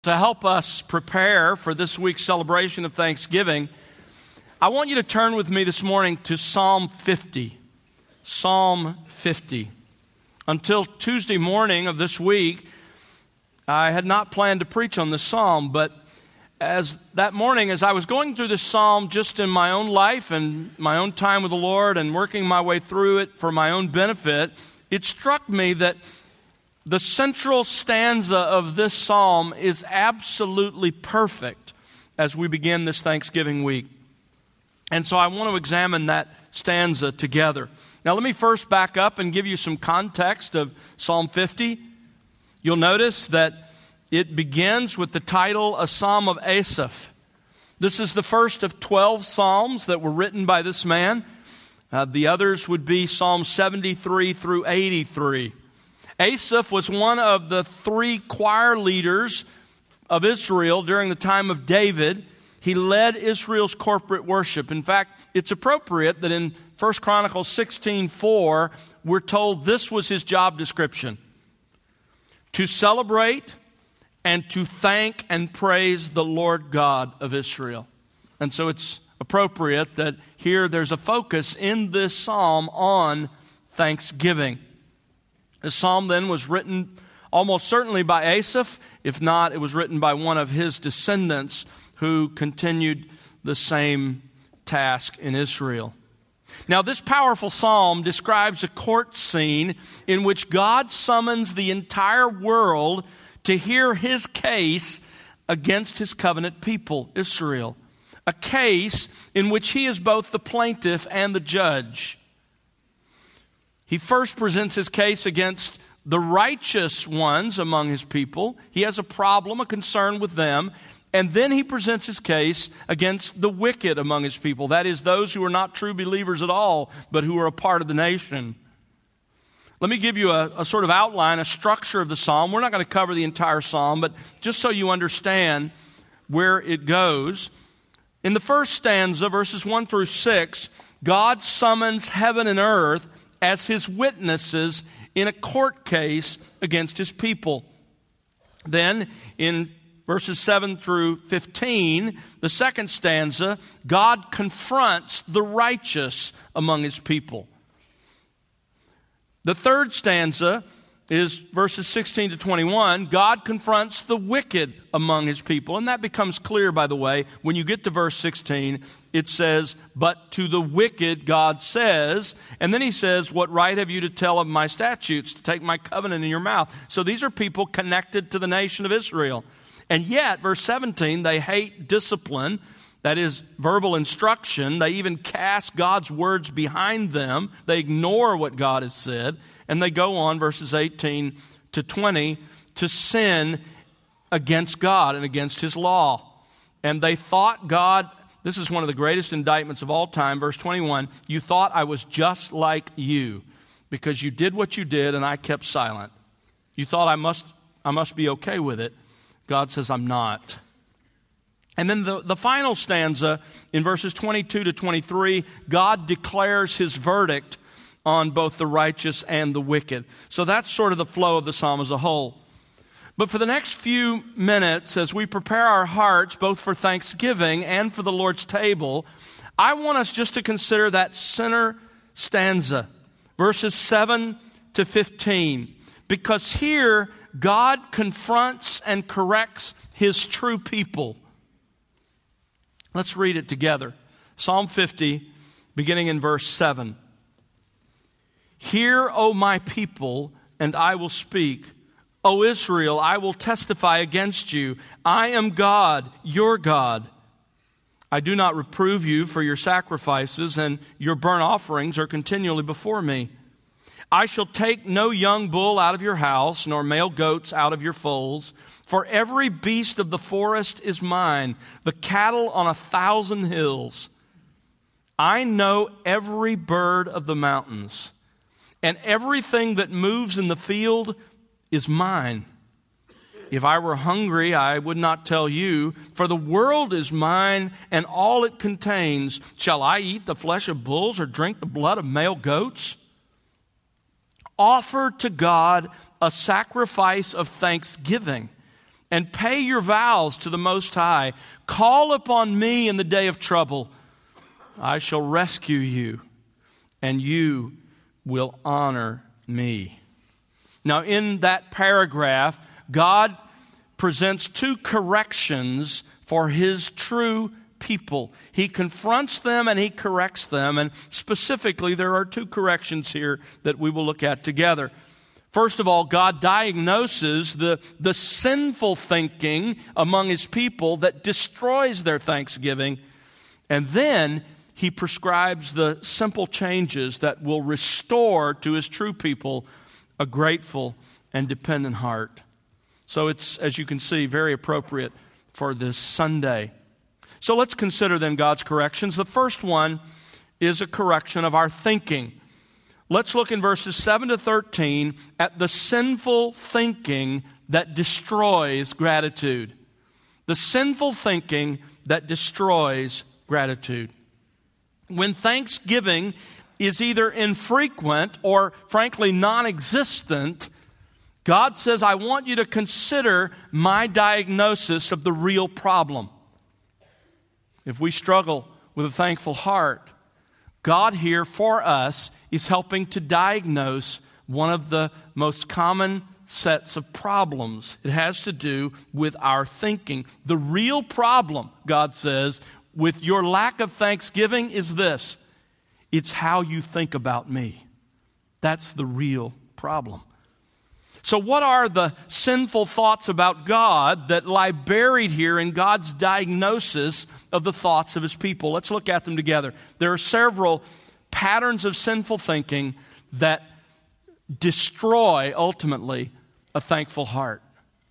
To help us prepare for this week's celebration of Thanksgiving, I want you to turn with me this morning to Psalm 50. Psalm 50. Until Tuesday morning of this week, I had not planned to preach on this psalm, but that morning, as I was going through this psalm just in my own life and my own time with the Lord and working my way through it for my own benefit, it struck me that the central stanza of this psalm is absolutely perfect as we begin this Thanksgiving week. And so I want to examine that stanza together. Now let me first back up and give you some context of Psalm 50. You'll notice that it begins with the title, A Psalm of Asaph. This is the first of 12 psalms that were written by this man. The others would be Psalm 73 through 83. Asaph was one of the three choir leaders of Israel during the time of David. He led Israel's corporate worship. In fact, it's appropriate that in 1 Chronicles 16:4, we're told this was his job description: to celebrate and to thank and praise the Lord God of Israel. And so it's appropriate that here there's a focus in this psalm on thanksgiving. The psalm then was written almost certainly by Asaph. If not, it was written by one of his descendants who continued the same task in Israel. Now, this powerful psalm describes a court scene in which God summons the entire world to hear his case against his covenant people, Israel. A case in which he is both the plaintiff and the judge. He first presents his case against the righteous ones among his people. He has a problem, a concern with them. And then he presents his case against the wicked among his people. That is, those who are not true believers at all, but who are a part of the nation. Let me give you a sort of outline, a structure of the psalm. We're not going to cover the entire psalm, but just so you understand where it goes. In the first stanza, verses 1 through 6, God summons heaven and earth as his witnesses in a court case against his people. Then, in verses 7 through 15, the second stanza, God confronts the righteous among his people. The third stanza is verses 16 to 21. God confronts the wicked among his people. And that becomes clear, by the way, when you get to verse 16. It says, but to the wicked God says, and then he says, what right have you to tell of my statutes, to take my covenant in your mouth? So these are people connected to the nation of Israel. And yet, verse 17, they hate discipline, that is verbal instruction. They even cast God's words behind them. They ignore what God has said. And they go on, verses 18 to 20, to sin against God and against his law. And they thought God, this is one of the greatest indictments of all time, verse 21, you thought I was just like you because you did what you did and I kept silent. You thought I must be okay with it. God says, I'm not. And then the final stanza in verses 22 to 23, God declares his verdict on both the righteous and the wicked. So that's sort of the flow of the psalm as a whole. But for the next few minutes, as we prepare our hearts both for Thanksgiving and for the Lord's table, I want us just to consider that center stanza, verses 7 to 15. Because here, God confronts and corrects his true people. Let's read it together. Psalm 50, beginning in verse 7. Hear, O my people, and I will speak. O Israel, I will testify against you. I am God, your God. I do not reprove you for your sacrifices, and your burnt offerings are continually before me. I shall take no young bull out of your house, nor male goats out of your folds. For every beast of the forest is mine, the cattle on 1,000 hills. I know every bird of the mountains, and everything that moves in the field is mine. If I were hungry, I would not tell you, for the world is mine and all it contains. Shall I eat the flesh of bulls or drink the blood of male goats? Offer to God a sacrifice of thanksgiving and pay your vows to the Most High. Call upon me in the day of trouble. I shall rescue you, and you will honor me. Now, in that paragraph, God presents two corrections for His true people. He confronts them and He corrects them. And specifically, there are two corrections here that we will look at together. First of all, God diagnoses the sinful thinking among His people that destroys their thanksgiving. And then He prescribes the simple changes that will restore to His true people a grateful and dependent heart. So it's, as you can see, very appropriate for this Sunday. So let's consider then God's corrections. The first one is a correction of our thinking. Let's look in verses 7 to 13 at the sinful thinking that destroys gratitude. The sinful thinking that destroys gratitude. When thanksgiving is either infrequent or, frankly, non-existent, God says, I want you to consider my diagnosis of the real problem. If we struggle with a thankful heart, God here for us is helping to diagnose one of the most common sets of problems. It has to do with our thinking. The real problem, God says, with your lack of thanksgiving is this. It's how you think about me. That's the real problem. So what are the sinful thoughts about God that lie buried here in God's diagnosis of the thoughts of His people? Let's look at them together. There are several patterns of sinful thinking that destroy, ultimately, a thankful heart.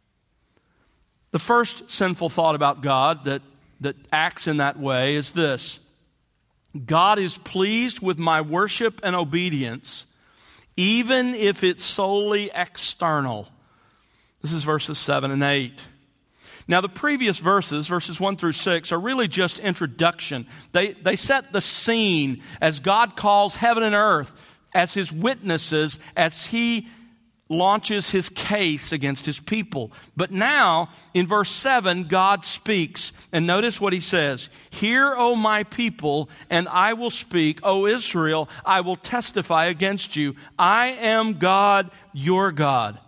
The first sinful thought about God that acts in that way is this. God is pleased with my worship and obedience, even if it's solely external. This is verses 7 and 8. Now, the previous verses 1 through 6, are really just introduction. They set the scene as God calls heaven and earth as His witnesses as He launches His case against His people. But now, in verse 7, God speaks. And notice what He says. Hear, O my people, and I will speak. O Israel, I will testify against you. I am God, your God.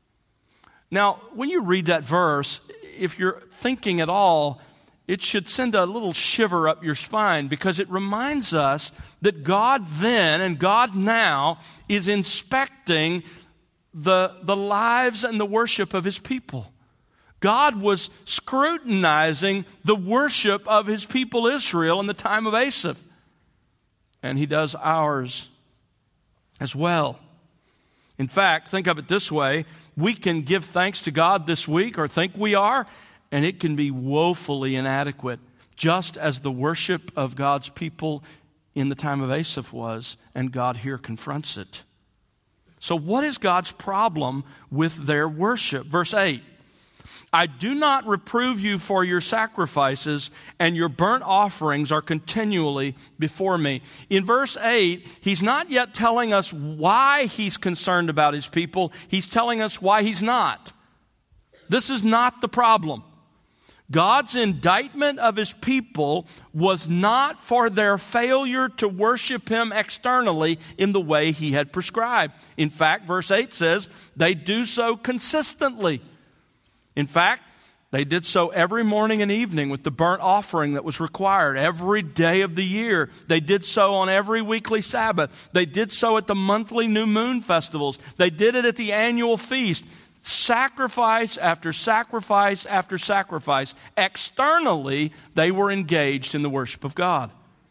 Now, when you read that verse, if you're thinking at all, it should send a little shiver up your spine, because it reminds us that God then and God now is inspecting the lives and the worship of His people. God was scrutinizing the worship of His people Israel in the time of Asa. And He does ours as well. In fact, think of it this way. We can give thanks to God this week, or think we are, and it can be woefully inadequate, just as the worship of God's people in the time of Asa was, and God here confronts it. So what is God's problem with their worship? Verse 8, I do not reprove you for your sacrifices, and your burnt offerings are continually before me. In verse 8, He's not yet telling us why He's concerned about His people. He's telling us why He's not. This is not the problem. God's indictment of His people was not for their failure to worship Him externally in the way He had prescribed. In fact, verse 8 says, they do so consistently. In fact, they did so every morning and evening with the burnt offering that was required every day of the year. They did so on every weekly Sabbath. They did so at the monthly new moon festivals. They did it at the annual feast. Sacrifice after sacrifice after sacrifice. Externally, they were engaged in the worship of God.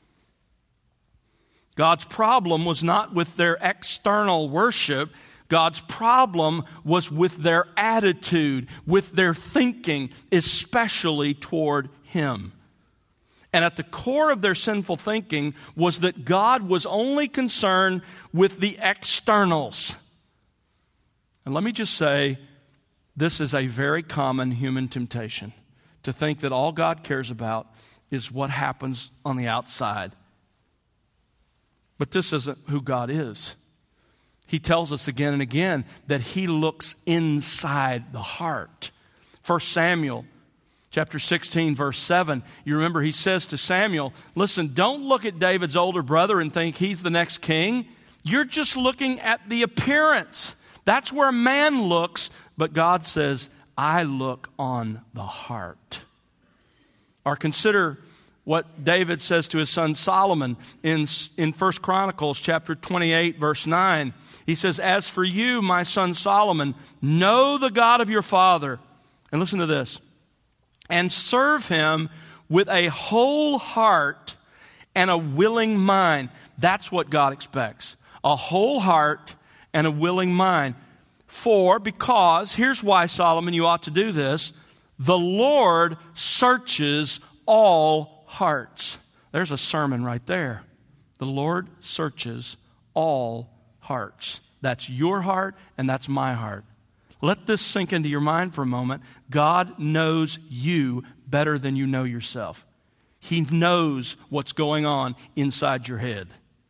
God's problem was not with their external worship. God's problem was with their attitude, with their thinking, especially toward Him. And at the core of their sinful thinking was that God was only concerned with the externals. And let me just say, this is a very common human temptation, to think that all God cares about is what happens on the outside. But this isn't who God is. He tells us again and again that He looks inside the heart. 1 Samuel chapter 16, verse 7, you remember he says to Samuel, listen, don't look at David's older brother and think he's the next king. You're just looking at the appearance. That's where man looks, but God says, I look on the heart. Or consider what David says to his son Solomon in 1 Chronicles chapter 28, verse 9. He says, as for you, my son Solomon, know the God of your father. And listen to this. And serve him with a whole heart and a willing mind. That's what God expects. A whole heart and a willing mind. Because, here's why, Solomon, you ought to do this. The Lord searches all hearts. There's a sermon right there. The Lord searches all hearts. That's your heart and that's my heart. Let this sink into your mind for a moment. God knows you better than you know yourself. He knows what's going on inside your head.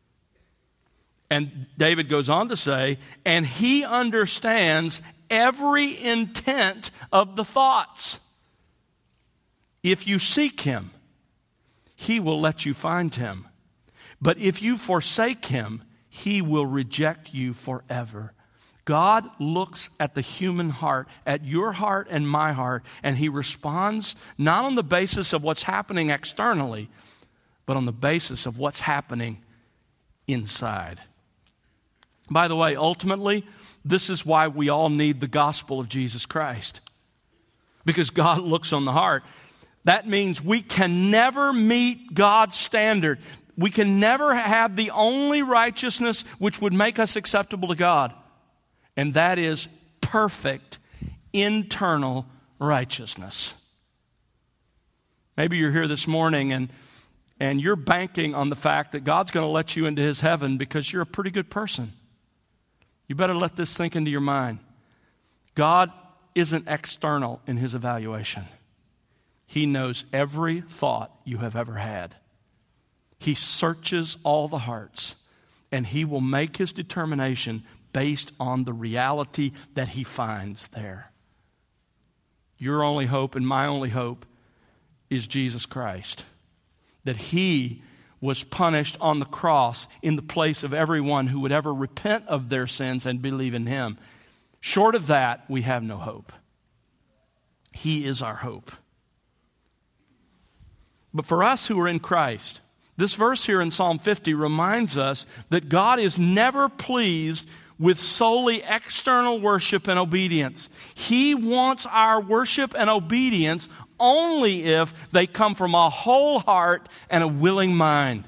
And David goes on to say, and he understands every intent of the thoughts. If you seek him, he will let you find him. But if you forsake him, he will reject you forever. God looks at the human heart, at your heart and my heart, and he responds not on the basis of what's happening externally, but on the basis of what's happening inside. By the way, ultimately, this is why we all need the gospel of Jesus Christ. Because God looks on the heart. That means we can never meet God's standard. We can never have the only righteousness which would make us acceptable to God. And that is perfect internal righteousness. Maybe you're here this morning and you're banking on the fact that God's going to let you into his heaven because you're a pretty good person. You better let this sink into your mind. God isn't external in his evaluation. He knows every thought you have ever had. He searches all the hearts, and he will make his determination based on the reality that he finds there. Your only hope and my only hope is Jesus Christ. That he was punished on the cross in the place of everyone who would ever repent of their sins and believe in him. Short of that, we have no hope. He is our hope. But for us who are in Christ, this verse here in Psalm 50 reminds us that God is never pleased with solely external worship and obedience. He wants our worship and obedience only if they come from a whole heart and a willing mind.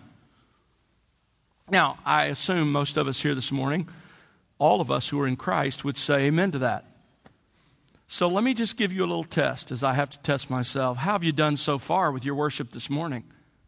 Now, I assume most of us here this morning, all of us who are in Christ, would say amen to that. So let me just give you a little test as I have to test myself. How have you done so far with your worship this morning?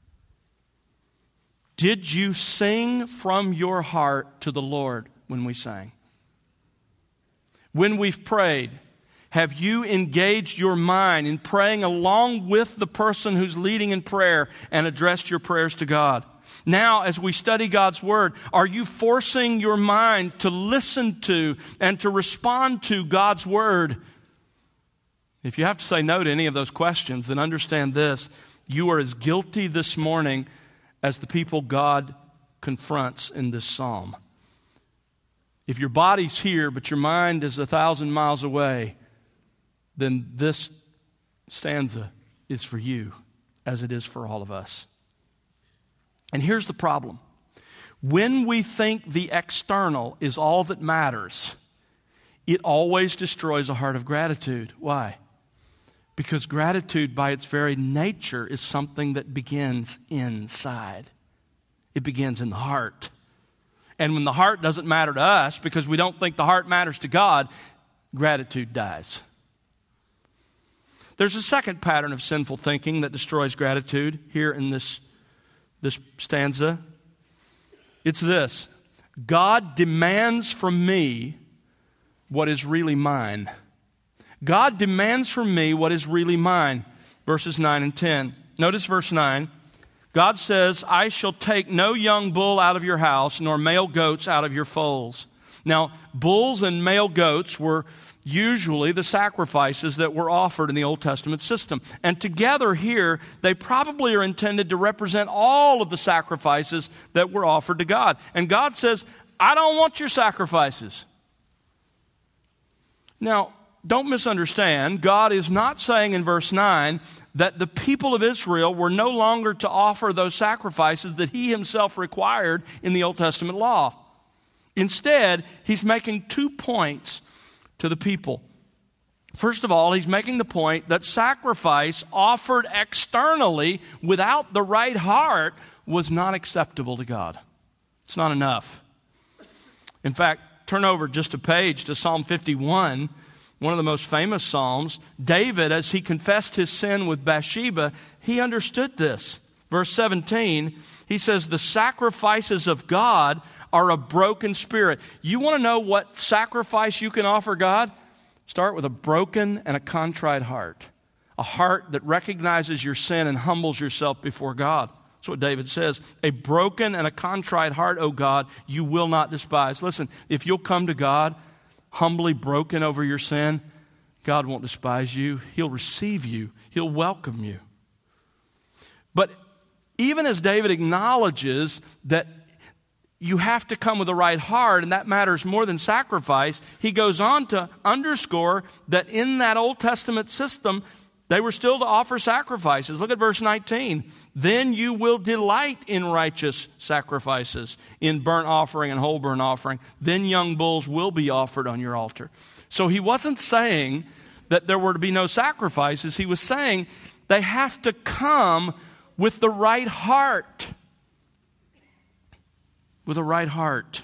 Did you sing from your heart to the Lord when we sang? When we've prayed, have you engaged your mind in praying along with the person who's leading in prayer and addressed your prayers to God? Now, as we study God's Word, are you forcing your mind to listen to and to respond to God's Word? If you have to say no to any of those questions, then understand this. You are as guilty this morning as the people God confronts in this psalm. If your body's here, but your mind is 1,000 miles away, then this stanza is for you, as it is for all of us. And here's the problem. When we think the external is all that matters, it always destroys a heart of gratitude. Why? Because gratitude by its very nature is something that begins inside. It begins in the heart. And when the heart doesn't matter to us because we don't think the heart matters to God, gratitude dies. There's a second pattern of sinful thinking that destroys gratitude here in this stanza. It's this: God demands from me what is really mine. God demands from me what is really mine. Verses 9 and 10. Notice verse 9. God says, I shall take no young bull out of your house, nor male goats out of your folds. Now, bulls and male goats were usually the sacrifices that were offered in the Old Testament system. And together here, they probably are intended to represent all of the sacrifices that were offered to God. And God says, I don't want your sacrifices. Now, don't misunderstand. God is not saying in verse 9 that the people of Israel were no longer to offer those sacrifices that he himself required in the Old Testament law. Instead, he's making 2 points to the people. First of all, he's making the point that sacrifice offered externally without the right heart was not acceptable to God. It's not enough. In fact, turn over just a page to Psalm 51, one of the most famous Psalms. David, as he confessed his sin with Bathsheba, he understood this. Verse 17, he says, the sacrifices of God are a broken spirit. You want to know what sacrifice you can offer God? Start with a broken and a contrite heart. A heart that recognizes your sin and humbles yourself before God. That's what David says. A broken and a contrite heart, O God, you will not despise. Listen, if you'll come to God humbly broken over your sin, God won't despise you. He'll receive you. He'll welcome you. But even as David acknowledges that you have to come with the right heart, and that matters more than sacrifice, he goes on to underscore that in that Old Testament system, they were still to offer sacrifices. Look at verse 19. Then you will delight in righteous sacrifices, in burnt offering and whole burnt offering. Then young bulls will be offered on your altar. So he wasn't saying that there were to be no sacrifices. He was saying they have to come with the right heart. With a right heart.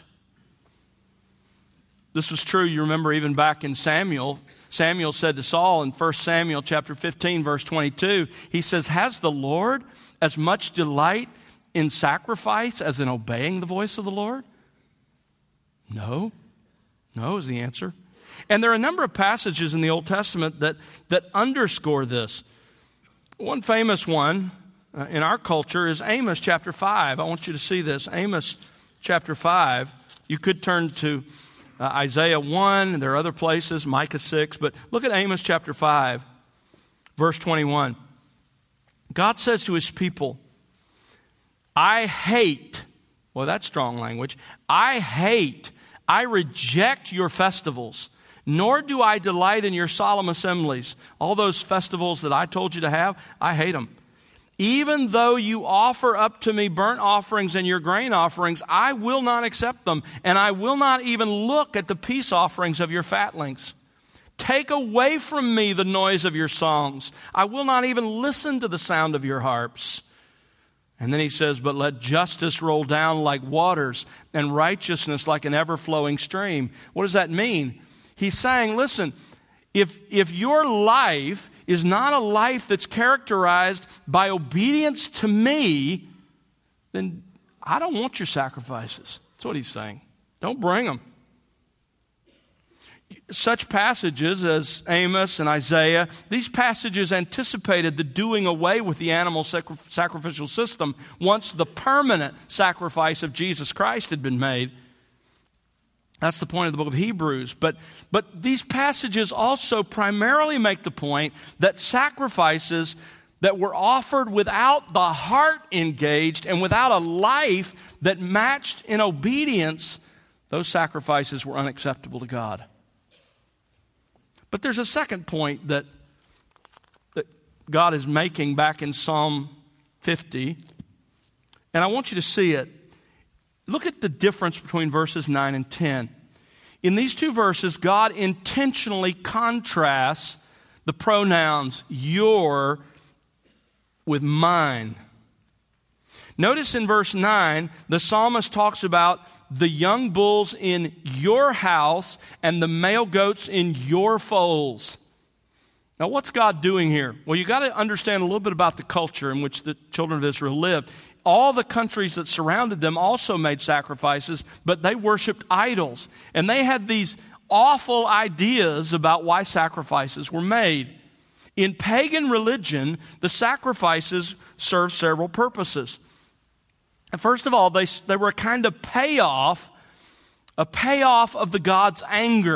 This was true, you remember, even back in Samuel. Samuel said to Saul in 1 Samuel chapter 15, verse 22, he says, has the Lord as much delight in sacrifice as in obeying the voice of the Lord? No. No is the answer. And there are a number of passages in the Old Testament that underscore this. One famous one in our culture is Amos chapter 5. I want you to see this. Amos chapter 5. You could turn to Isaiah 1, and there are other places, Micah 6, but look at Amos chapter 5, verse 21. God says to his people, I hate, well, that's strong language, I reject your festivals, nor do I delight in your solemn assemblies. All those festivals that I told you to have, I hate them. Even though you offer up to me burnt offerings and your grain offerings, I will not accept them, and I will not even look at the peace offerings of your fatlings. Take away from me the noise of your songs. I will not even listen to the sound of your harps. And then he says, but let justice roll down like waters and righteousness like an ever-flowing stream. What does that mean? He's saying, listen, if your life is not a life that's characterized by obedience to me, then I don't want your sacrifices. That's what he's saying. Don't bring them. Such passages as Amos and Isaiah, these passages anticipated the doing away with the animal sacrificial system once the permanent sacrifice of Jesus Christ had been made. That's the point of the book of Hebrews. But these passages also primarily make the point that sacrifices that were offered without the heart engaged and without a life that matched in obedience, those sacrifices were unacceptable to God. But there's a second point that God is making back in Psalm 50, and I want you to see it. Look at the difference between verses 9 and 10. In these two verses, God intentionally contrasts the pronouns your with mine. Notice in verse 9, the psalmist talks about the young bulls in your house and the male goats in your folds. Now, what's God doing here? Well, you've got to understand a little bit about the culture in which the children of Israel lived. All the countries that surrounded them also made sacrifices, but they worshiped idols. And they had these awful ideas about why sacrifices were made. In pagan religion, the sacrifices served several purposes. And first of all, they were a kind of payoff of the god's anger.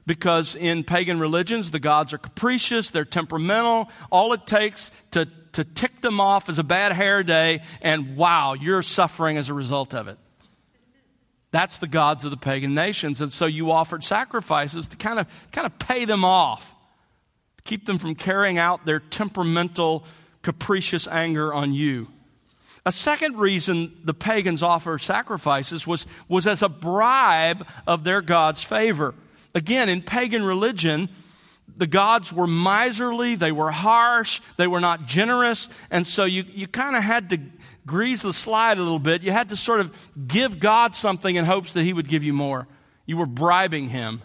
because in pagan religions, the gods are capricious, they're temperamental. All it takes to tick them off is a bad hair day, and wow, you're suffering as a result of it. That's the gods of the pagan nations. And so you offered sacrifices to kind of pay them off, keep them from carrying out their temperamental, capricious anger on you. A second reason the pagans offered sacrifices was as a bribe of their god's favor. Again, in pagan religion, the gods were miserly, they were harsh, they were not generous, and so you kind of had to grease the slide a little bit. You had to sort of give God something in hopes that he would give you more. You were bribing him.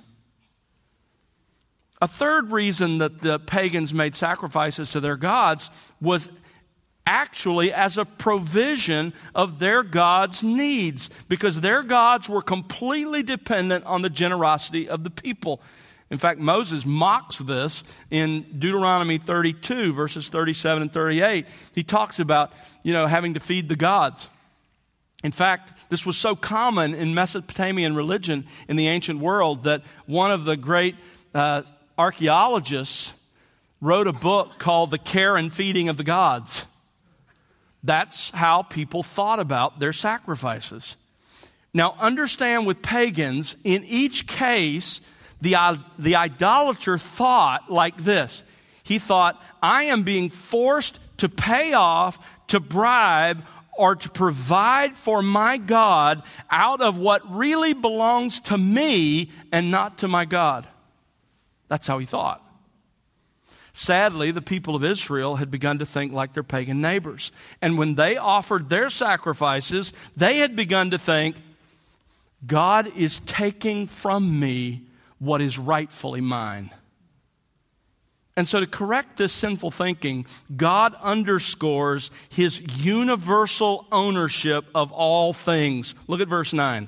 A third reason that the pagans made sacrifices to their gods was actually as a provision of their gods' needs, because their gods were completely dependent on the generosity of the people. In fact, Moses mocks this in Deuteronomy 32, verses 37 and 38. He talks about, having to feed the gods. In fact, this was so common in Mesopotamian religion in the ancient world that one of the great archaeologists wrote a book called The Care and Feeding of the Gods. That's how people thought about their sacrifices. Now, understand with pagans, in each case, the idolater thought like this. He thought, I am being forced to pay off, to bribe, or to provide for my God out of what really belongs to me and not to my God. That's how he thought. Sadly, the people of Israel had begun to think like their pagan neighbors. And when they offered their sacrifices, they had begun to think, God is taking from me what is rightfully mine. And so to correct this sinful thinking, God underscores his universal ownership of all things. Look at verse 9.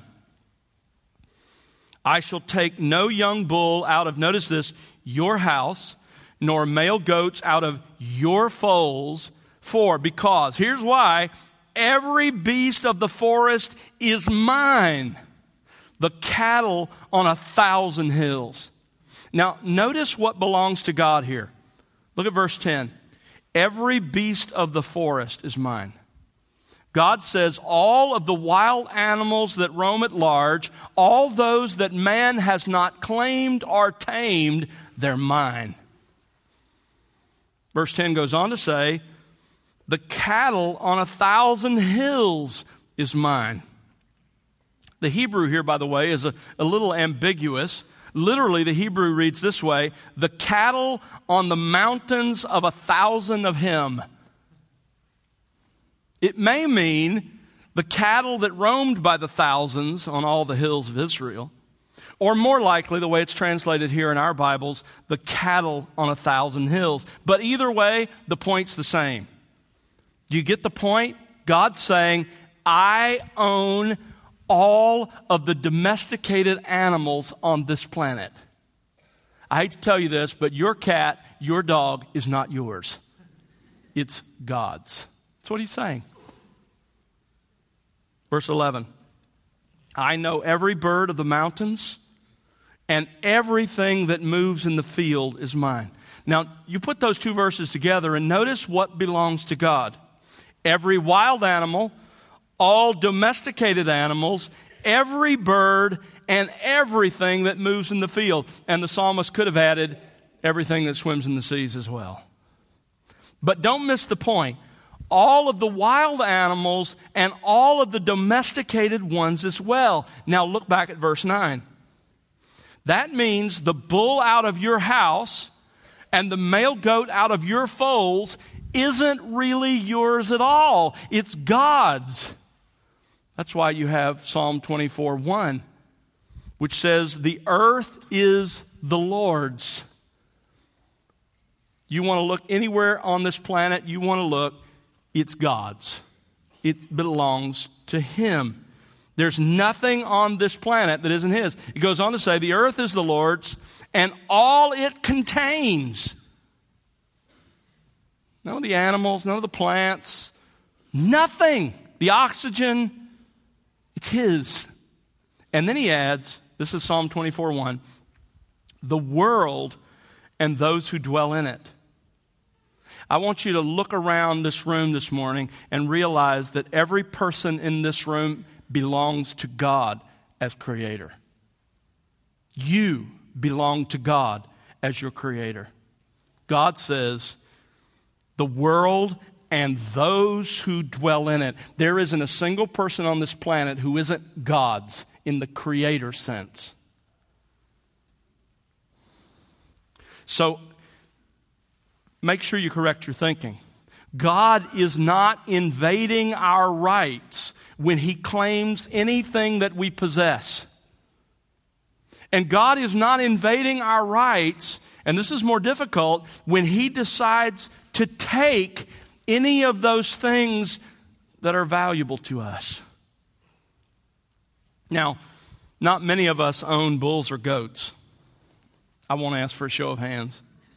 I shall take no young bull out of, notice this, your house, nor male goats out of your folds, because, here's why, every beast of the forest is mine, the cattle on 1,000 hills. Now, notice what belongs to God here. Look at verse 10. Every beast of the forest is mine. God says all of the wild animals that roam at large, all those that man has not claimed or tamed, they're mine. Verse 10 goes on to say, the cattle on 1,000 hills is mine. The Hebrew here, by the way, is a little ambiguous. Literally, the Hebrew reads this way, the cattle on the mountains of 1,000 of him. It may mean the cattle that roamed by the thousands on all the hills of Israel. Or more likely, the way it's translated here in our Bibles, the cattle on 1,000 hills. But either way, the point's the same. Do you get the point? God's saying, I own all of the domesticated animals on this planet. I hate to tell you this, but your cat, your dog is not yours. It's God's. That's what he's saying. Verse 11. I know every bird of the mountains, and everything that moves in the field is mine. Now, you put those two verses together and notice what belongs to God. Every wild animal, all domesticated animals, every bird, and everything that moves in the field. And the psalmist could have added everything that swims in the seas as well. But don't miss the point. All of the wild animals and all of the domesticated ones as well. Now look back at verse 9. That means the bull out of your house and the male goat out of your folds isn't really yours at all. It's God's. That's why you have Psalm 24:1, which says, the earth is the Lord's. You want to look anywhere on this planet, you want to look, it's God's. It belongs to him. There's nothing on this planet that isn't his. It goes on to say, the earth is the Lord's and all it contains. None of the animals, none of the plants, nothing. The oxygen, it's his. And then he adds, this is Psalm 24:1, the world, and those who dwell in it. I want you to look around this room this morning and realize that every person in this room belongs to God as creator. You belong to God as your creator. God says, the world and those who dwell in it. There isn't a single person on this planet who isn't God's in the creator sense. So, make sure you correct your thinking. God is not invading our rights when He claims anything that we possess. And God is not invading our rights, and this is more difficult, when He decides to take any of those things that are valuable to us. Now, not many of us own bulls or goats. I won't ask for a show of hands.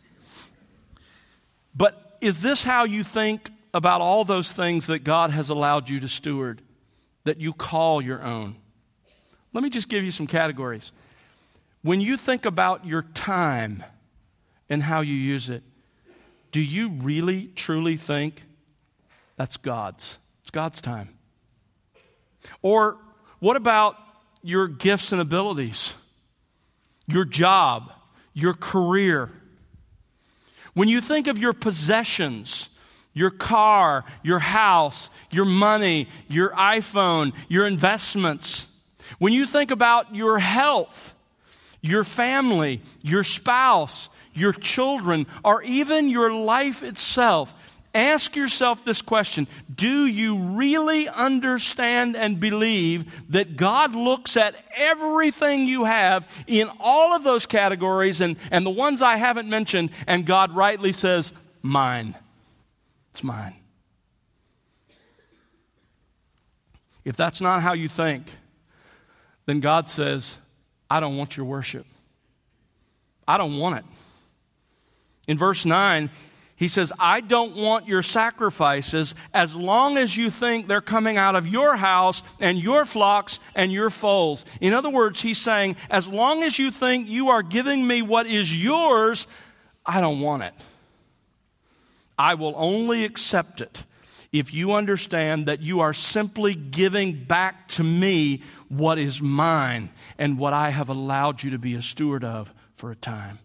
But is this how you think about all those things that God has allowed you to steward, that you call your own? Let me just give you some categories. When you think about your time and how you use it, do you really, truly think that's God's? It's God's time. Or what about your gifts and abilities, your job, your career? When you think of your possessions, your car, your house, your money, your iPhone, your investments, when you think about your health, your family, your spouse, your children, or even your life itself, ask yourself this question: do you really understand and believe that God looks at everything you have in all of those categories and the ones I haven't mentioned, and God rightly says, mine. It's mine. If that's not how you think, then God says, I don't want your worship. I don't want it. In verse 9, He says, I don't want your sacrifices as long as you think they're coming out of your house and your flocks and your foals. In other words, He's saying, as long as you think you are giving me what is yours, I don't want it. I will only accept it if you understand that you are simply giving back to me what is mine and what I have allowed you to be a steward of for a time.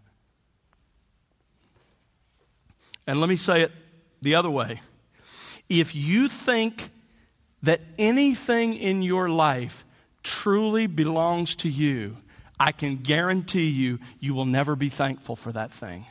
And let me say it the other way. If you think that anything in your life truly belongs to you, I can guarantee you, you will never be thankful for that thing.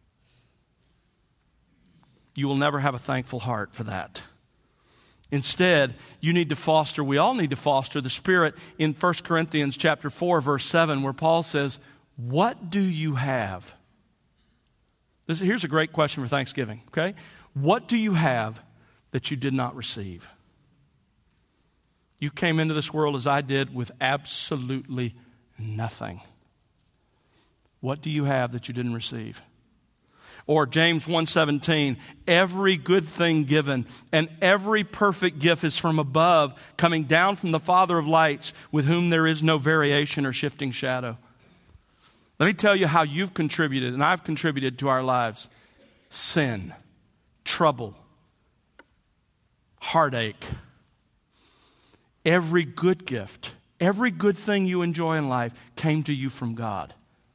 You will never have a thankful heart for that. Instead, you need to foster, we all need to foster the Spirit in 1 Corinthians chapter 4, verse 7, where Paul says, what do you have? Here's a great question for Thanksgiving, okay? What do you have that you did not receive? You came into this world as I did with absolutely nothing. What do you have that you didn't receive? Or James 1:17, every good thing given and every perfect gift is from above, coming down from the Father of lights, with whom there is no variation or shifting shadow. Let me tell you how you've contributed, and I've contributed to our lives. Sin, trouble, heartache. Every good gift, every good thing you enjoy in life came to you from God.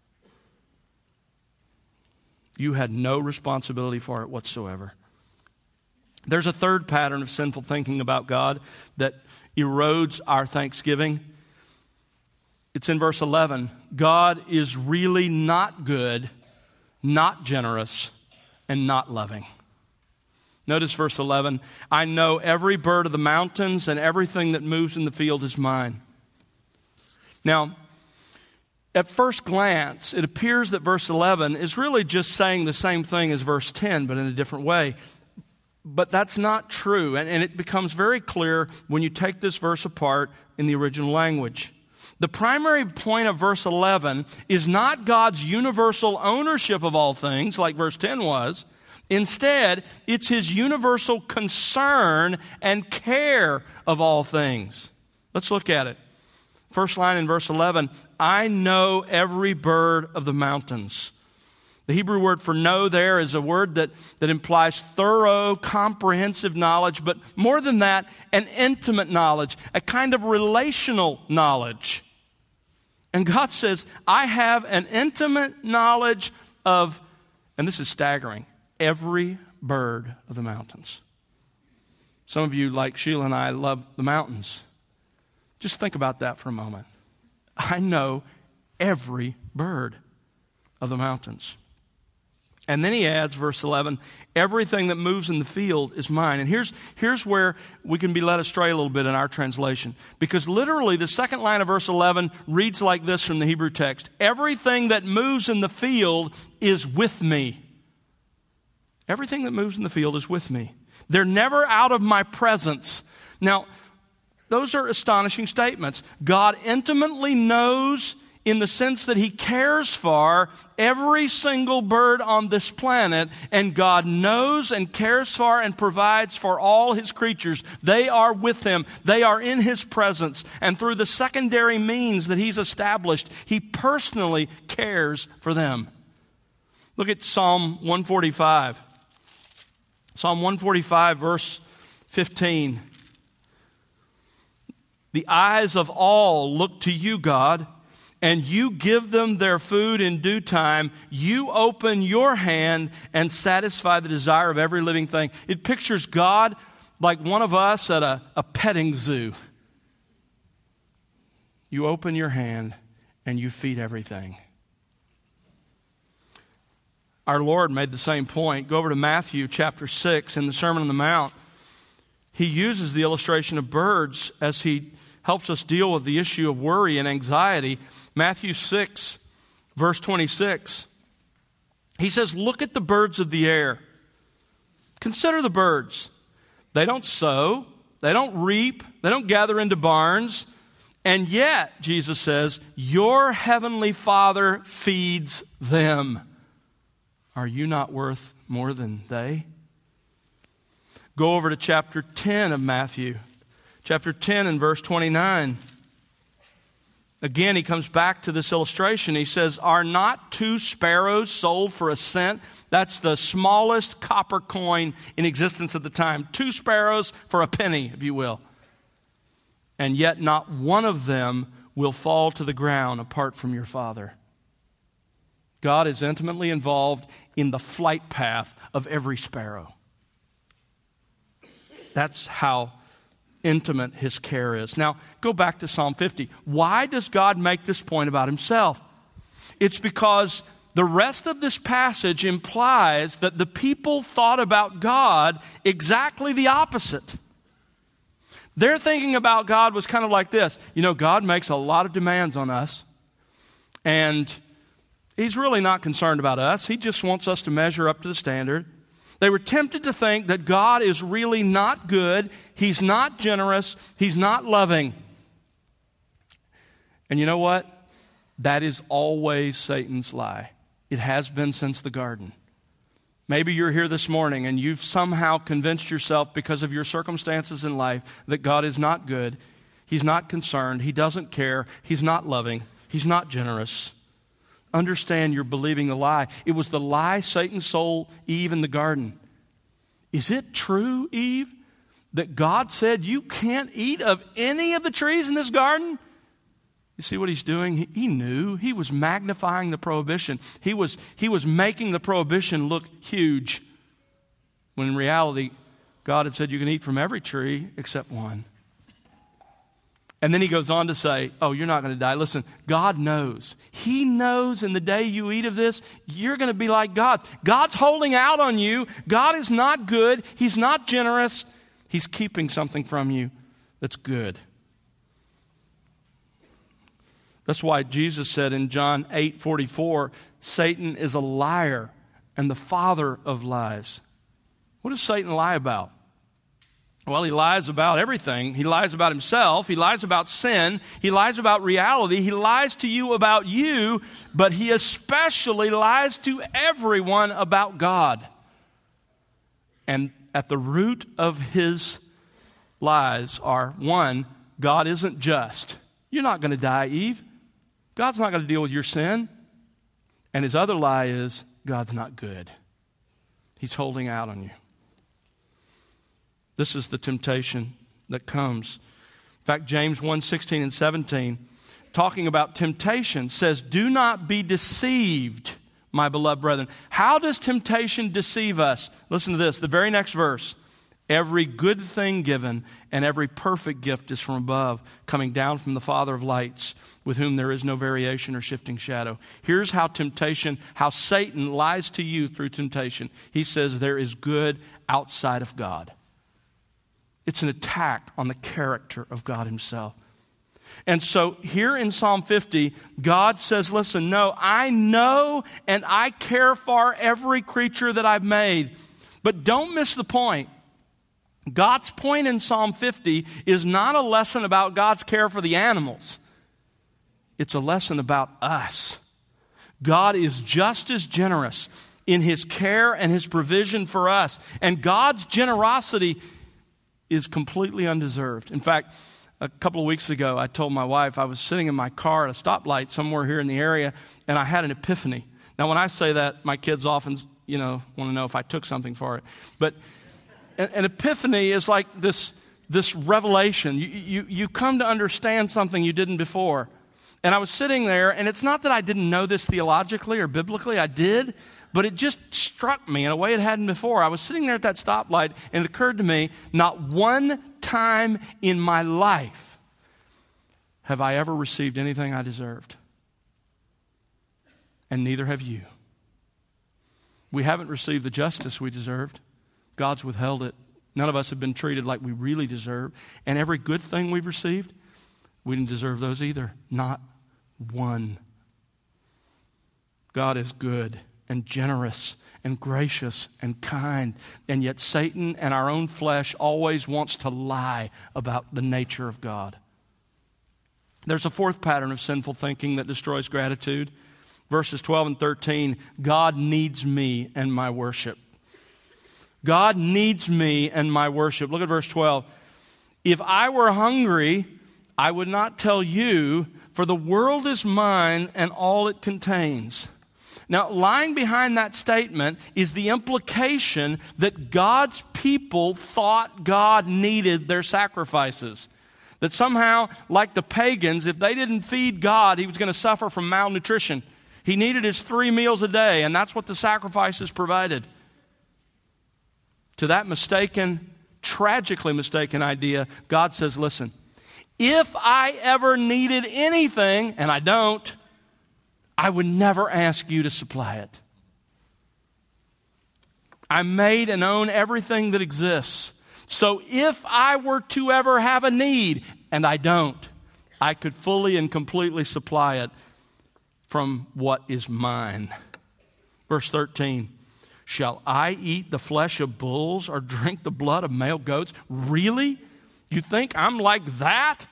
You had no responsibility for it whatsoever. There's a third pattern of sinful thinking about God that erodes our thanksgiving. It's in verse 11. God is really not good, not generous, and not loving. Notice verse 11. I know every bird of the mountains and everything that moves in the field is mine. Now, at first glance, it appears that verse 11 is really just saying the same thing as verse 10, but in a different way. But that's not true, and it becomes very clear when you take this verse apart in the original language. The primary point of verse 11 is not God's universal ownership of all things, like verse 10 was. Instead, it's His universal concern and care of all things. Let's look at it. First line in verse 11, I know every bird of the mountains. The Hebrew word for know there is a word that implies thorough, comprehensive knowledge, but more than that, an intimate knowledge, a kind of relational knowledge. And God says, I have an intimate knowledge of, and this is staggering, every bird of the mountains. Some of you, like Sheila and I, love the mountains. Just think about that for a moment. I know every bird of the mountains. And then he adds, verse 11, everything that moves in the field is mine. And here's where we can be led astray a little bit in our translation. Because literally the second line of verse 11 reads like this from the Hebrew text. Everything that moves in the field is with me. Everything that moves in the field is with me. They're never out of my presence. Now, those are astonishing statements. God intimately knows, in the sense that he cares for every single bird on this planet, and God knows and cares for and provides for all his creatures. They are with him. They are in his presence. And through the secondary means that he's established, he personally cares for them. Look at Psalm 145. Psalm 145, verse 15. The eyes of all look to you, God, and you give them their food in due time. You open your hand and satisfy the desire of every living thing. It pictures God like one of us at a petting zoo. You open your hand and you feed everything. Our Lord made the same point. Go over to Matthew chapter 6 in the Sermon on the Mount. He uses the illustration of birds as he helps us deal with the issue of worry and anxiety. Matthew 6, verse 26. He says, look at the birds of the air. Consider the birds. They don't sow, they don't reap, they don't gather into barns. And yet, Jesus says, your heavenly Father feeds them. Are you not worth more than they? Go over to chapter 10 of Matthew. Chapter 10 and verse 29. Again, he comes back to this illustration. He says, are not 2 sparrows sold for a cent? That's the smallest copper coin in existence at the time. 2 sparrows for a penny, if you will. And yet not one of them will fall to the ground apart from your Father. God is intimately involved in the flight path of every sparrow. That's how intimate his care is. Now, go back to Psalm 50. Why does God make this point about himself? It's because the rest of this passage implies that the people thought about God exactly the opposite. Their thinking about God was kind of like this. You know, God makes a lot of demands on us, and he's really not concerned about us. He just wants us to measure up to the standard. They were tempted to think that God is really not good. He's not generous. He's not loving. And you know what? That is always Satan's lie. It has been since the garden. Maybe you're here this morning and you've somehow convinced yourself because of your circumstances in life that God is not good. He's not concerned. He doesn't care. He's not loving. He's not generous. Understand you're believing a lie. It was the lie Satan sold Eve in the garden. Is it true, Eve, that God said you can't eat of any of the trees in this garden? You see what he's doing? He knew. He was magnifying the prohibition. He was making the prohibition look huge, when in reality, God had said you can eat from every tree except one. And then he goes on to say, oh, you're not going to die. Listen, God knows. He knows in the day you eat of this, you're going to be like God. God's holding out on you. God is not good. He's not generous. He's keeping something from you that's good. That's why Jesus said in John 8:44, Satan is a liar and the father of lies. What does Satan lie about? Well, he lies about everything. He lies about himself. He lies about sin. He lies about reality. He lies to you about you, but he especially lies to everyone about God. And at the root of his lies are, one, God isn't just. You're not going to die, Eve. God's not going to deal with your sin. And his other lie is, God's not good. He's holding out on you. This is the temptation that comes. In fact, James 1:16 and 17, talking about temptation, says, do not be deceived, my beloved brethren. How does temptation deceive us? Listen to this, the very next verse. Every good thing given and every perfect gift is from above, coming down from the Father of lights, with whom there is no variation or shifting shadow. Here's how Satan lies to you through temptation. He says there is good outside of God. It's an attack on the character of God himself. And so here in Psalm 50, God says, listen, no, I know and I care for every creature that I've made. But don't miss the point. God's point in Psalm 50 is not a lesson about God's care for the animals. It's a lesson about us. God is just as generous in his care and his provision for us. And God's generosity is completely undeserved. In fact, a couple of weeks ago, I told my wife I was sitting in my car at a stoplight somewhere here in the area, and I had an epiphany. Now, when I say that, my kids often, want to know if I took something for it. But an epiphany is like this revelation. You come to understand something you didn't before. And I was sitting there, and it's not that I didn't know this theologically or biblically. I did. But it just struck me in a way it hadn't before. I was sitting there at that stoplight, and it occurred to me, not one time in my life have I ever received anything I deserved. And neither have you. We haven't received the justice we deserved. God's withheld it. None of us have been treated like we really deserve. And every good thing we've received, we didn't deserve those either. Not one. God is good and generous and gracious and kind. And yet Satan and our own flesh always wants to lie about the nature of God. There's a fourth pattern of sinful thinking that destroys gratitude. Verses 12 and 13, God needs me and my worship. God needs me and my worship. Look at verse 12. If I were hungry, I would not tell you, for the world is mine and all it contains. Now, lying behind that statement is the implication that God's people thought God needed their sacrifices. That somehow, like the pagans, if they didn't feed God, he was going to suffer from malnutrition. He needed his 3 meals a day, and that's what the sacrifices provided. To that mistaken, tragically mistaken idea, God says, listen, if I ever needed anything, and I don't, I would never ask you to supply it. I made and own everything that exists. So if I were to ever have a need, and I don't, I could fully and completely supply it from what is mine. Verse 13, shall I eat the flesh of bulls or drink the blood of male goats? Really? You think I'm like that?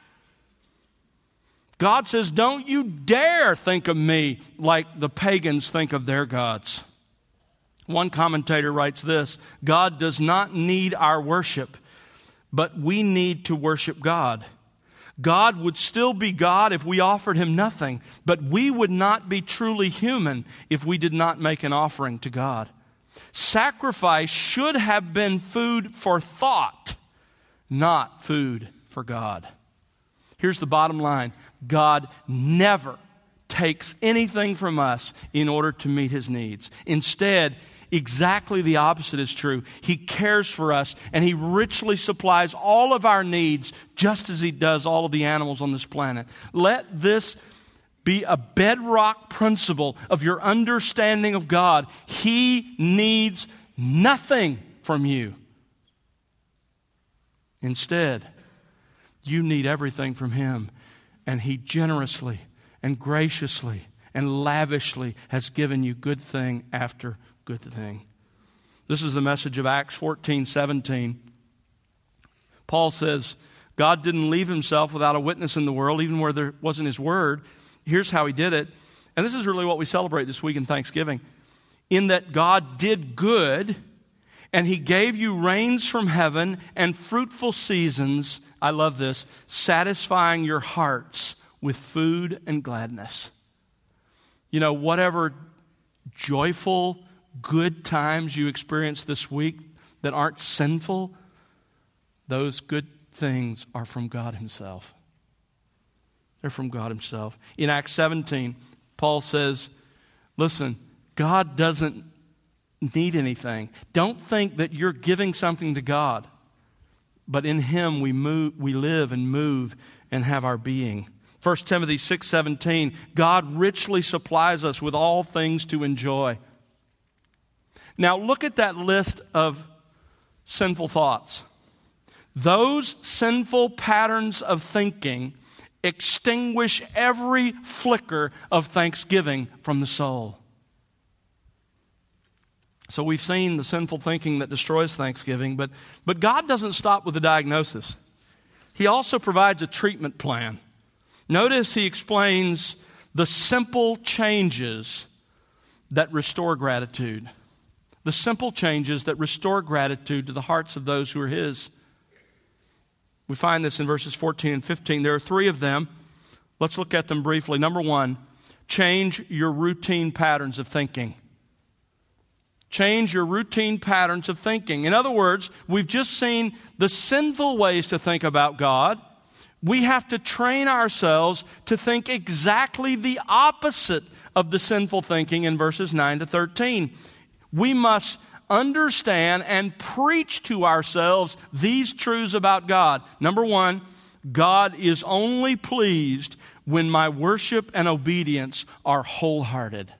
God says, don't you dare think of me like the pagans think of their gods. One commentator writes this, God does not need our worship, but we need to worship God. God would still be God if we offered him nothing, but we would not be truly human if we did not make an offering to God. Sacrifice should have been food for thought, not food for God. Here's the bottom line. God never takes anything from us in order to meet his needs. Instead, exactly the opposite is true. He cares for us and he richly supplies all of our needs just as he does all of the animals on this planet. Let this be a bedrock principle of your understanding of God. He needs nothing from you. Instead, you need everything from him. And he generously and graciously and lavishly has given you good thing after good thing. This is the message of Acts 14:17. Paul says, God didn't leave himself without a witness in the world, even where there wasn't his word. Here's how he did it. And this is really what we celebrate this week in Thanksgiving. In that God did good, and he gave you rains from heaven and fruitful seasons, I love this, satisfying your hearts with food and gladness. You know, whatever joyful, good times you experience this week that aren't sinful, those good things are from God Himself. They're from God Himself. In Acts 17, Paul says, listen, God doesn't need anything. Don't think that you're giving something to God, but in Him we live and move and have our being. 1 Timothy 6:17, God richly supplies us with all things to enjoy. Now look at that list of sinful thoughts. Those sinful patterns of thinking extinguish every flicker of thanksgiving from the soul. So we've seen the sinful thinking that destroys thanksgiving, but God doesn't stop with the diagnosis. He also provides a treatment plan. Notice He explains the simple changes that restore gratitude. The simple changes that restore gratitude to the hearts of those who are His. We find this in verses 14 and 15. There are 3 of them. Let's look at them briefly. Number 1, change your routine patterns of thinking. Change your routine patterns of thinking. In other words, we've just seen the sinful ways to think about God. We have to train ourselves to think exactly the opposite of the sinful thinking in verses 9 to 13. We must understand and preach to ourselves these truths about God. Number 1, God is only pleased when my worship and obedience are wholehearted.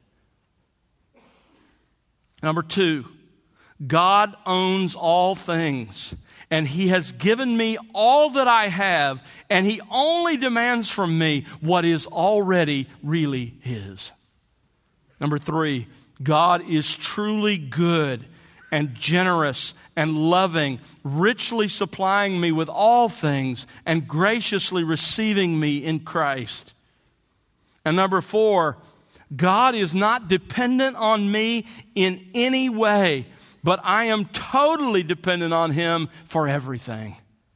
Number 2, God owns all things, and He has given me all that I have, and He only demands from me what is already really His. Number 3, God is truly good and generous and loving, richly supplying me with all things and graciously receiving me in Christ. And number 4, God is not dependent on me in any way, but I am totally dependent on Him for everything.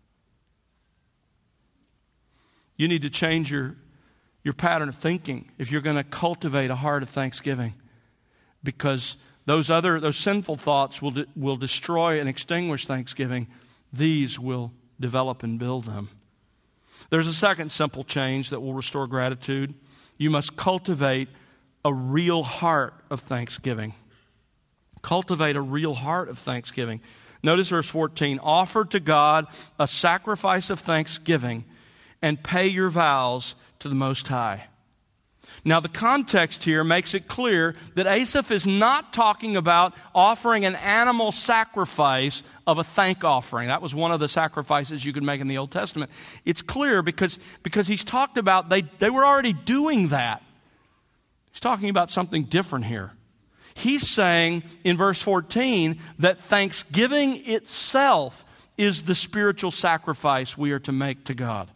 You need to change your pattern of thinking if you're going to cultivate a heart of thanksgiving, because those sinful thoughts will destroy and extinguish thanksgiving. These will develop and build them. There's a second simple change that will restore gratitude. You must cultivate a real heart of thanksgiving. Cultivate a real heart of thanksgiving. Notice verse 14. Offer to God a sacrifice of thanksgiving and pay your vows to the Most High. Now, the context here makes it clear that Asaph is not talking about offering an animal sacrifice of a thank offering. That was one of the sacrifices you could make in the Old Testament. It's clear because he's talked about they were already doing that. He's talking about something different here. He's saying in verse 14 that thanksgiving itself is the spiritual sacrifice we are to make to God.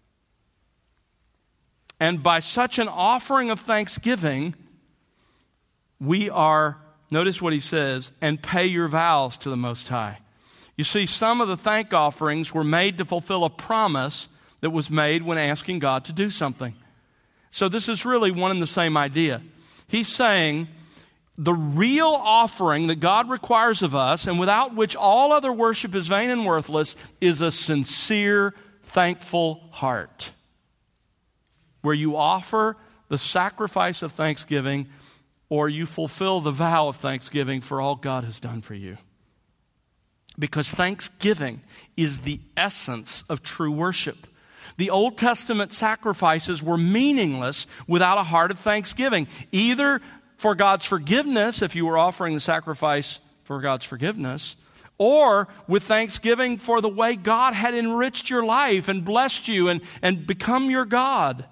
And by such an offering of thanksgiving, we are, notice what he says, and pay your vows to the Most High. You see, some of the thank offerings were made to fulfill a promise that was made when asking God to do something. So this is really one and the same idea. He's saying the real offering that God requires of us, and without which all other worship is vain and worthless, is a sincere, thankful heart, where you offer the sacrifice of thanksgiving or you fulfill the vow of thanksgiving for all God has done for you. Because thanksgiving is the essence of true worship. The Old Testament sacrifices were meaningless without a heart of thanksgiving, either for God's forgiveness, if you were offering the sacrifice for God's forgiveness, or with thanksgiving for the way God had enriched your life and blessed you and become your God.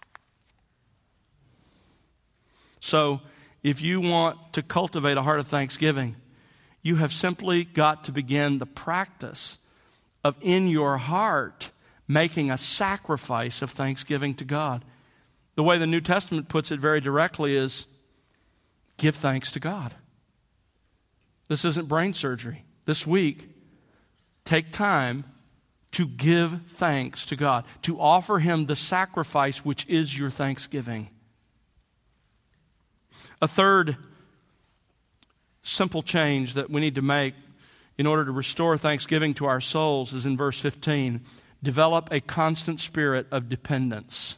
So, if you want to cultivate a heart of thanksgiving, you have simply got to begin the practice of, in your heart, making a sacrifice of thanksgiving to God. The way the New Testament puts it very directly is, give thanks to God. This isn't brain surgery. This week, take time to give thanks to God, to offer Him the sacrifice which is your thanksgiving. A third simple change that we need to make in order to restore thanksgiving to our souls is in verse 15. Develop a constant spirit of dependence.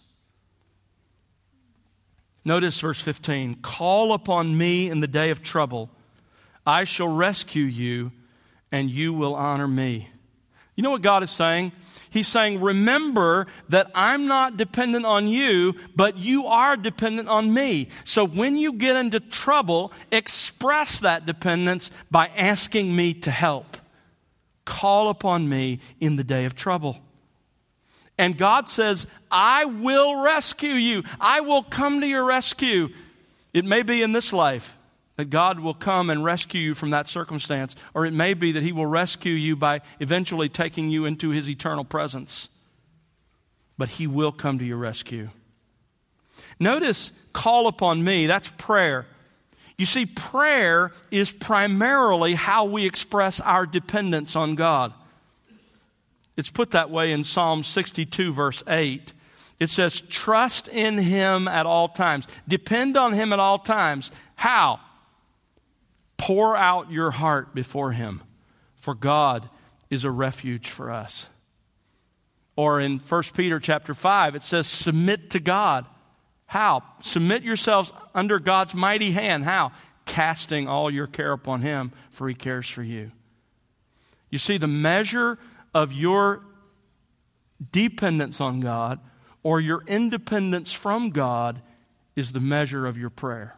Notice verse 15. Call upon me in the day of trouble. I shall rescue you, and you will honor me. You know what God is saying? He's saying, remember that I'm not dependent on you, but you are dependent on me. So when you get into trouble, express that dependence by asking me to help. Call upon me in the day of trouble. And God says, I will rescue you. I will come to your rescue. It may be in this life that God will come and rescue you from that circumstance, or it may be that He will rescue you by eventually taking you into His eternal presence. But He will come to your rescue. Notice, call upon me, that's prayer. You see, prayer is primarily how we express our dependence on God. It's put that way in Psalm 62, verse 8. It says, trust in Him at all times. Depend on Him at all times. How? Pour out your heart before Him, for God is a refuge for us. Or in 1 Peter chapter 5, it says, submit to God. How? Submit yourselves under God's mighty hand. How? Casting all your care upon Him, for He cares for you. You see, the measure of your dependence on God or your independence from God is the measure of your prayer.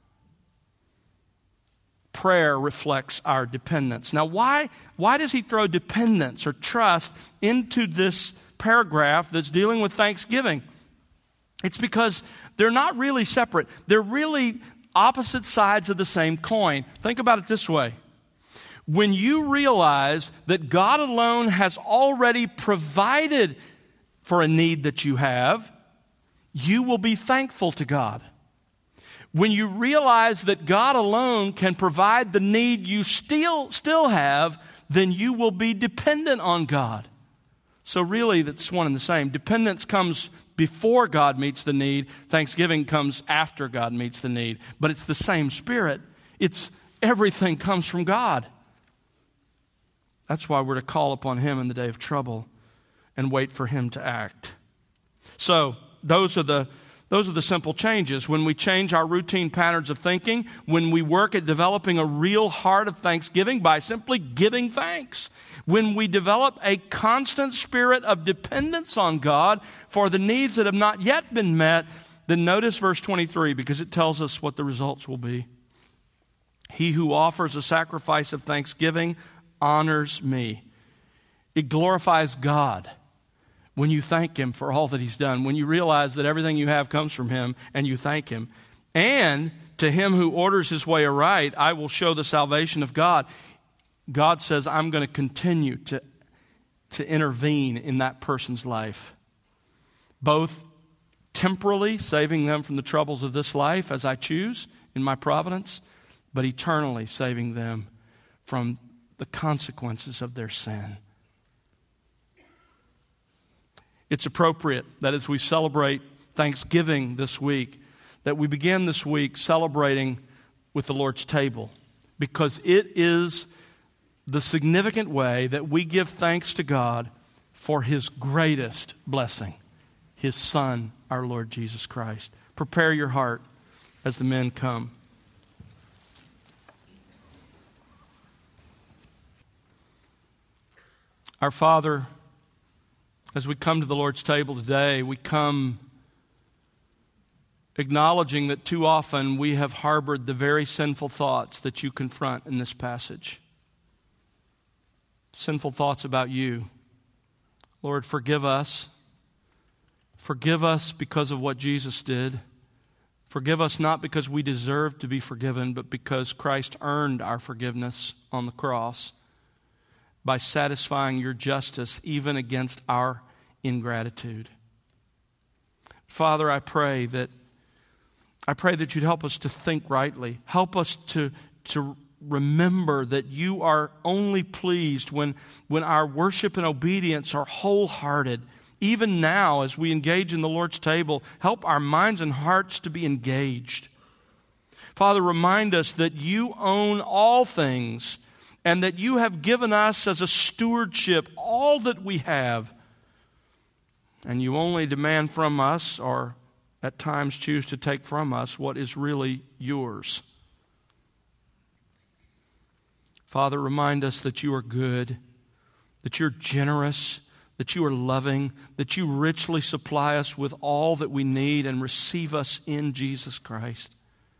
Prayer reflects our dependence. Now, why does he throw dependence or trust into this paragraph that's dealing with thanksgiving? It's because they're not really separate. They're really opposite sides of the same coin. Think about it this way. When you realize that God alone has already provided for a need that you have, you will be thankful to God. When you realize that God alone can provide the need you still have, then you will be dependent on God. So really, that's one and the same. Dependence comes before God meets the need. Thanksgiving comes after God meets the need. But it's the same Spirit. It's everything comes from God. That's why we're to call upon Him in the day of trouble and wait for Him to act. So those are the simple changes. When we change our routine patterns of thinking, when we work at developing a real heart of thanksgiving by simply giving thanks, when we develop a constant spirit of dependence on God for the needs that have not yet been met, then notice verse 23 because it tells us what the results will be. He who offers a sacrifice of thanksgiving honors me. It glorifies God. When you thank Him for all that He's done, when you realize that everything you have comes from Him and you thank Him. And to him who orders his way aright, I will show the salvation of God. God says, I'm going to continue to intervene in that person's life. Both temporally, saving them from the troubles of this life as I choose in my providence, but eternally saving them from the consequences of their sin. It's appropriate that as we celebrate Thanksgiving this week, that we begin this week celebrating with the Lord's table, because it is the significant way that we give thanks to God for His greatest blessing, His Son, our Lord Jesus Christ. Prepare your heart as the men come. Our Father, as we come to the Lord's table today, we come acknowledging that too often we have harbored the very sinful thoughts that you confront in this passage. Sinful thoughts about you. Lord, forgive us. Forgive us because of what Jesus did. Forgive us not because we deserve to be forgiven, but because Christ earned our forgiveness on the cross by satisfying your justice even against our ingratitude. Father, I pray that you'd help us to think rightly. Help us to remember that you are only pleased when our worship and obedience are wholehearted. Even now, as we engage in the Lord's table, help our minds and hearts to be engaged. Father, remind us that you own all things and that you have given us as a stewardship all that we have. And you only demand from us, or at times choose to take from us, what is really yours. Father, remind us that you are good, that you're generous, that you are loving, that you richly supply us with all that we need and receive us in Jesus Christ.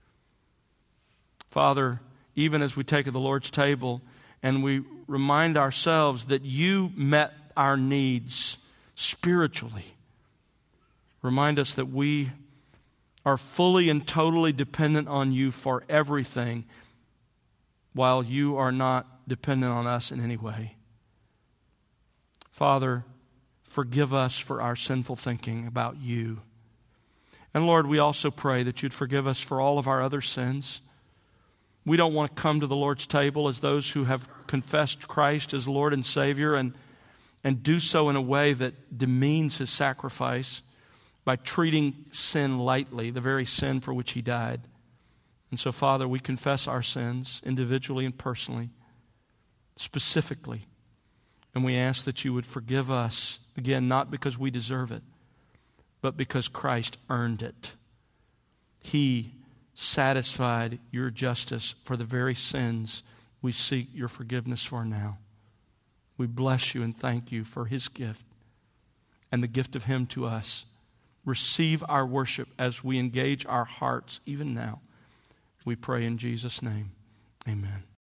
Father, even as we take of the Lord's table and we remind ourselves that you met our needs spiritually, remind us that we are fully and totally dependent on you for everything, while you are not dependent on us in any way. Father, forgive us for our sinful thinking about you. And Lord, we also pray that you'd forgive us for all of our other sins. We don't want to come to the Lord's table as those who have confessed Christ as Lord and Savior and do so in a way that demeans his sacrifice by treating sin lightly, the very sin for which he died. And so, Father, we confess our sins individually and personally, specifically. And we ask that you would forgive us, again, not because we deserve it, but because Christ earned it. He satisfied your justice for the very sins we seek your forgiveness for now. We bless you and thank you for his gift and the gift of him to us. Receive our worship as we engage our hearts even now. We pray in Jesus' name. Amen.